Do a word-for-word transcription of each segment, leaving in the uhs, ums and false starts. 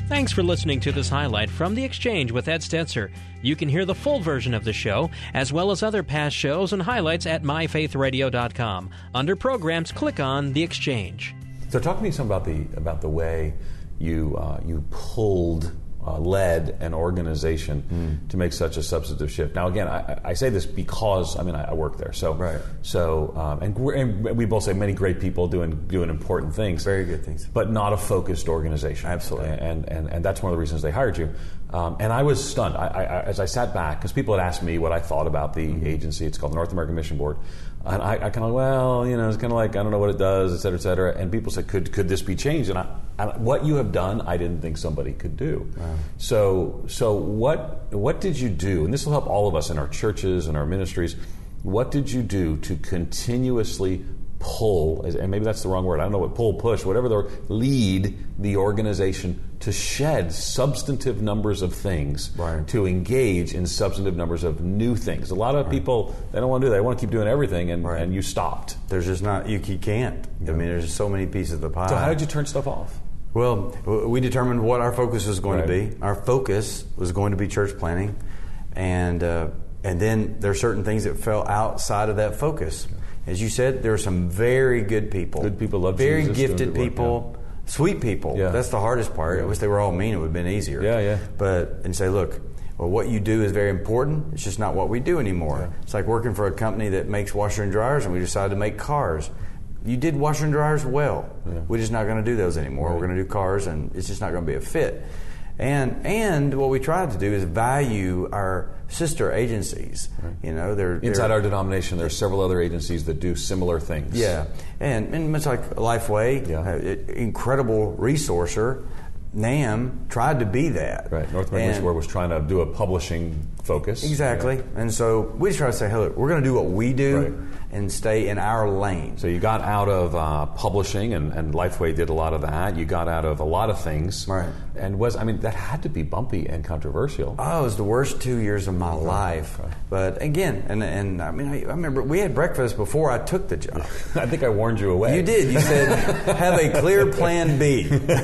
Thanks for listening to this highlight from The Exchange with Ed Stetzer. You can hear the full version of the show, as well as other past shows and highlights at my faith radio dot com. Under Programs, click on The Exchange. So talk to me some about the about the way you uh, you pulled, uh, led an organization mm. to make such a substantive shift. Now, again, I, I say this because I mean I, I work there, so right. So um, and, we're, and we both say many great people doing doing important things, very good things, but not a focused organization. Absolutely, and and and that's one of the reasons they hired you. Um, and I was stunned I, I, as I sat back because people had asked me what I thought about the mm-hmm. agency. It's called the North American Mission Board. And I, I kind of, well, you know, it's kind of like, I don't know what it does, et cetera, et cetera. And people said, could could this be changed? And I, I, what you have done, I didn't think somebody could do. Wow. So so what what did you do? And this will help all of us in our churches and our ministries. What did you do to continuously pull, and maybe that's the wrong word, I don't know what, pull, push, whatever the lead the organization to shed substantive numbers of things, right. to engage in substantive numbers of new things. A lot of right. people, they don't want to do that. They want to keep doing everything, and, right. and you stopped. There's just not, you, you can't. Yeah. I mean, there's just so many pieces of the pie. So how did you turn stuff off? Well, we determined what our focus was going right. to be. Our focus was going to be church planting, and uh, and then there are certain things that fell outside of that focus. As you said, there are some very good people. Good people love very Jesus. Very gifted people, yeah. sweet people. Yeah. That's the hardest part. Yeah. I wish they were all mean. It would have been easier. Yeah, yeah. But, and say, look, well, what you do is very important. It's just not what we do anymore. Yeah. It's like working for a company that makes washer and dryers, and we decided to make cars. You did washer and dryers well. Yeah. We're just not going to do those anymore. Right. We're going to do cars, and it's just not going to be a fit. And and what we tried to do is value our sister agencies. Right. You know, they're inside they're, our denomination. There are several other agencies that do similar things. Yeah, and and much like Lifeway, yeah. uh, incredible resourcer. NAM tried to be that. Right. North American Mission Board was trying to do a publishing focus. Exactly. Yeah. And so we just try to say, hey, look, we're going to do what we do right. and stay in our lane. So you got out of uh, publishing, and, and Lifeway did a lot of that. You got out of a lot of things. Right. And was, I mean, that had to be bumpy and controversial. Oh, it was the worst two years of my life. Okay. But again, and and I mean, I, I remember we had breakfast before I took the job. I think I warned you away. You did. You said, have a clear plan B.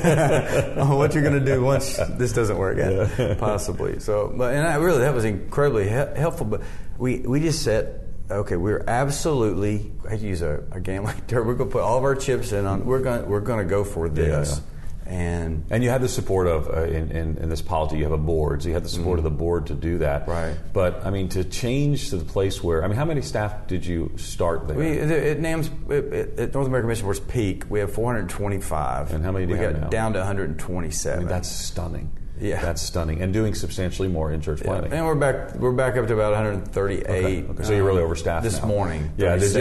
Oh, what you're going to do once this doesn't work out, yeah. possibly. So, but and I really, that was incredibly he- helpful. But we, we just said, okay, we're absolutely, I hate to use a, a gambling term, we're going to put all of our chips in on, we're going we're going to go for this. Yeah, yeah. And and you had the support of, uh, in, in, in this policy, you have a board, so you had the support mm-hmm. of the board to do that. Right. But, I mean, to change to the place where, I mean, how many staff did you start there? We, at NAM's, at North American Mission Board's peak, we have four hundred twenty-five. And how many do you we have got now? Down to one hundred twenty-seven. I mean, that's stunning. Yeah, that's stunning, and doing substantially more in church planting. Yeah. And we're back. We're back up to about one hundred thirty-eight. Okay. Okay. So you're really overstaffed this now. morning. Yeah, did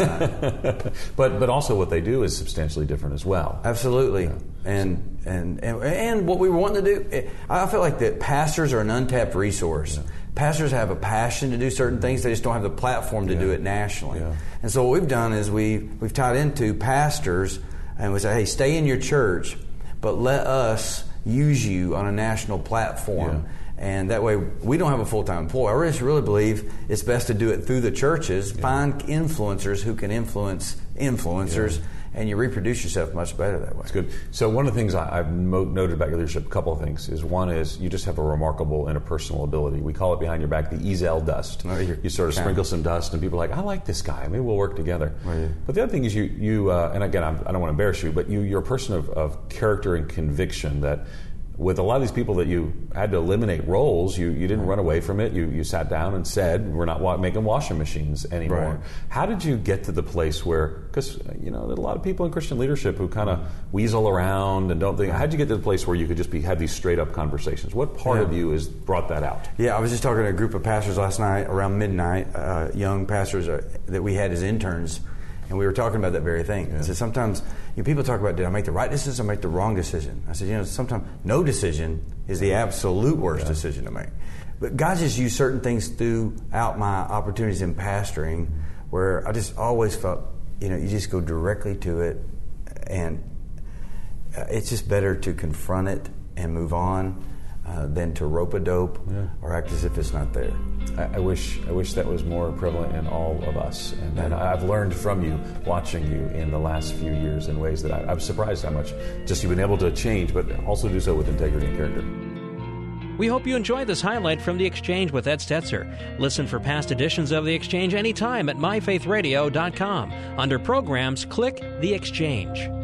you? but but also what they do is substantially different as well. Absolutely, yeah. and, and and and what we were wanting to do, I feel like that pastors are an untapped resource. Yeah. Pastors have a passion to do certain things; they just don't have the platform to yeah. do it nationally. Yeah. And so what we've done is we we've tied into pastors, and we say, hey, stay in your church, but let us use you on a national platform. Yeah. And that way we don't have a full-time employee. I really, really believe it's best to do it through the churches. Yeah. Find influencers who can influence influencers, yeah. and you reproduce yourself much better that way. That's good. So one of the things I, I've mo- noted about your leadership, a couple of things, is one is you just have a remarkable interpersonal ability. We call it behind your back the Ezel dust. Oh, you sort of sprinkle some dust, and people are like, I like this guy. Maybe we'll work together. Oh, yeah. But the other thing is you, you uh, and again, I'm, I don't want to embarrass you, but you, you're a person of, of character and conviction that with a lot of these people that you had to eliminate roles, you, you didn't run away from it. You you sat down and said, we're not wa- making washing machines anymore. Right. How did you get to the place where, because, you know, there are a lot of people in Christian leadership who kind of weasel around and don't think, how did you get to the place where you could just be have these straight up conversations? What part yeah. of you has brought that out? Yeah, I was just talking to a group of pastors last night around midnight, uh, young pastors uh, that we had as interns. And we were talking about that very thing. Yeah. I said, sometimes you know, people talk about, did I make the right decision or make the wrong decision? I said, you know, sometimes no decision is the absolute worst yeah. decision to make. But God just used certain things throughout my opportunities in pastoring where I just always felt, you know, you just go directly to it, and it's just better to confront it and move on. uh, than to rope a dope yeah. or act as if it's not there. I, I wish I wish that was more prevalent in all of us, and, and I've learned from you, watching you in the last few years in ways that I, I'm surprised how much just you've been able to change, but also do so with integrity and character. We hope you enjoyed this highlight from The Exchange with Ed Stetzer. Listen for past editions of The Exchange anytime at my faith radio dot com. Under Programs, click The Exchange.